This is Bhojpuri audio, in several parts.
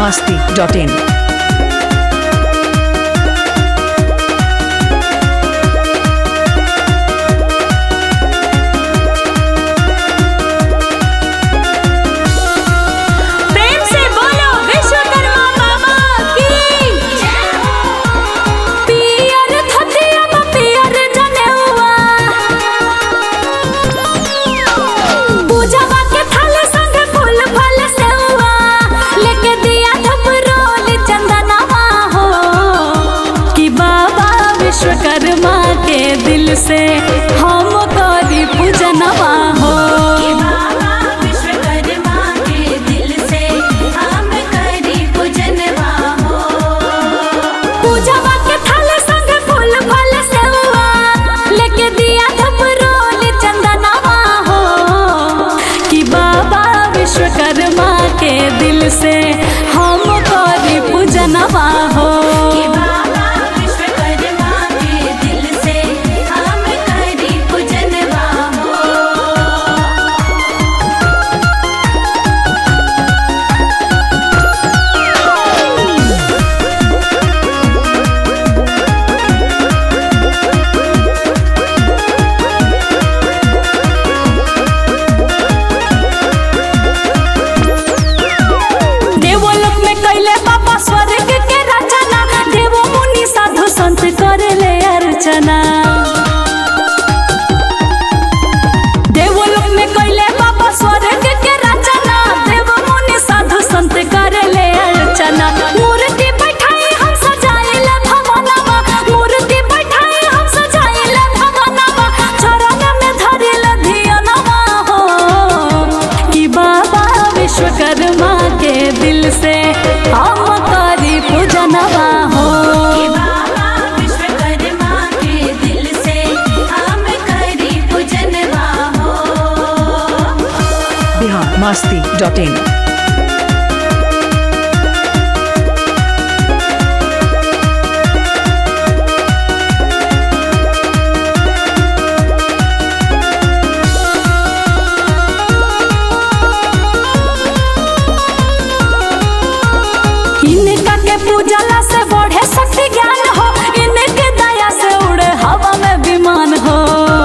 biharmasti.in। विश्वकर्मा के दिल से हम करी पूजनवा हो। विश्वकर्मा के दिल से हम करी पूजनवा हो। पूजवा के थाल संग फूल फल सेवा लेके दिया धूप रोल चंदनवा हो कि बाबा विश्वकर्मा के दिल से हम करी पूजनवा हो। स्वर्ग के रचना देवो मुनि साधु संत करले अर्चना। देवलोक में कैले बाबा स्वर्ग के रचना देवो मुनि साधु संत करले अर्चना। मूर्ति बैठाई हम सजाइले भवनवा मूर्ति बैठाई हम सजाइले भवनवा चरण में धरिले धियनवा हो कि बाबा विश्वकर्मा के दिल से हम करी पूजनवा हो। विश्वकर्मा के दिल से हम करी पूजनवा हो। biharmasti.in। इनका के पूजला से बढ़े शक्ति ज्ञान हो इनके दया से उड़े हवा में विमान हो।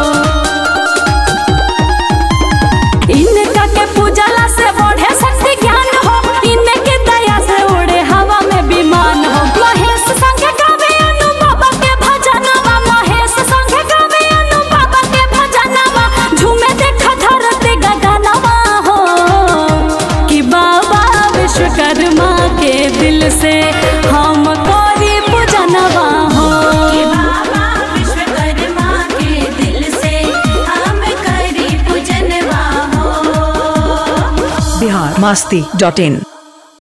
इनका के पूजला से बढ़े शक्ति ज्ञान हो इनके दया से उड़े हवा में विमान हो। महेश संग गावे अनु बाबा के भजनवा महेश संग गावे अनु बाबा के भजनवा झूमे देखा धरती गगनवा हो कि बाबा विश्वकर्मा के दिल से हम करी पूजनवा हो। विश्वकर्मा के दिल से हम करी पूजनवा हो। biharmasti.in।